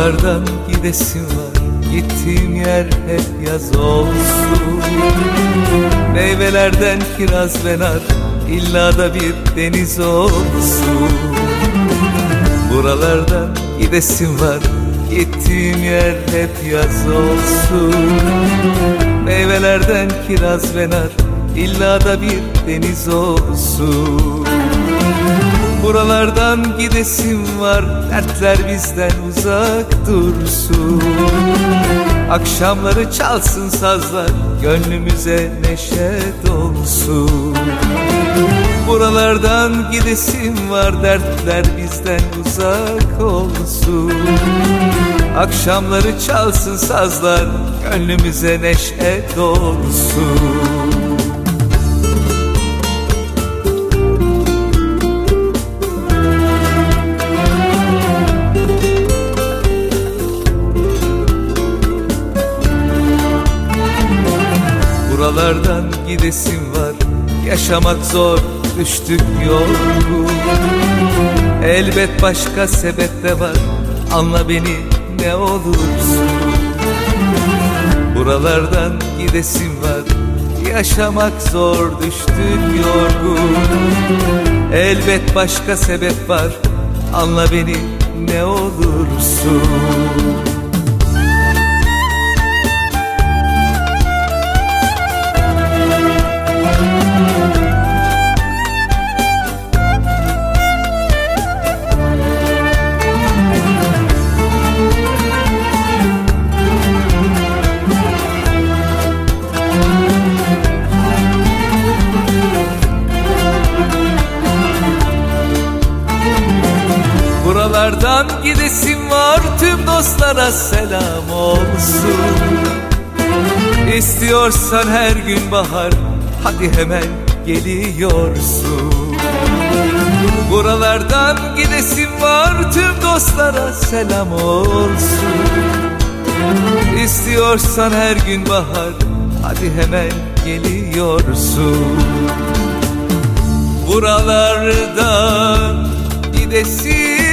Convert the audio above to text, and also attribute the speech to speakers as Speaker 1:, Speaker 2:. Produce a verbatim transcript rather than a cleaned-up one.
Speaker 1: Buralardan gidesim var, gittiğim yer hep yaz olsun. Meyvelerden kiraz ve nar, illa da bir deniz olsun. Buralardan gidesim var, gittiğim yer hep yaz olsun. Meyvelerden kiraz ve nar, illa da bir deniz olsun. Buralardan gidesim var, dertler bizden uzak dursun. Akşamları çalsın sazlar, gönlümüze neşe dolsun. Buralardan gidesim var, dertler bizden uzak olsun. Akşamları çalsın sazlar, gönlümüze neşe dolsun. Buralardan gidesim var, yaşamak zor, düştük yorgun. Elbet başka sebep de var, anla beni ne olursun. Buralardan gidesim var, yaşamak zor, düştük yorgun. Elbet başka sebep var, anla beni ne olursun. Buralardan gidesim var, tüm dostlara selam olsun. İstiyorsan her gün bahar, hadi hemen geliyorsun. Buralardan gidesim var, tüm dostlara selam olsun. İstiyorsan her gün bahar, hadi hemen geliyorsun. Buralardan gidesim